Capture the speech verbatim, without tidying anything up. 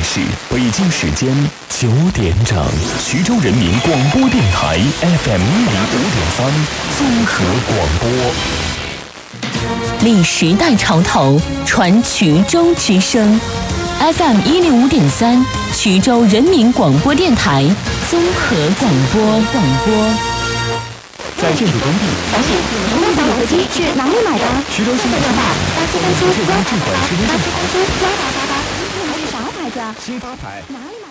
是北京时间九点整，徐州人民广播电台 F M 一零五点三综合广播， 历时代潮头，传衢州之声 ，F M 一零五点三，衢州人民广播电台综合广播广播。 在建筑工地， 小姐，您的小火机是哪里买的？ 徐州新发牌， 八七三七幺八八八， 质管十年八七三七幺八八八，这是啥牌子啊？ 新发牌。 哪里买？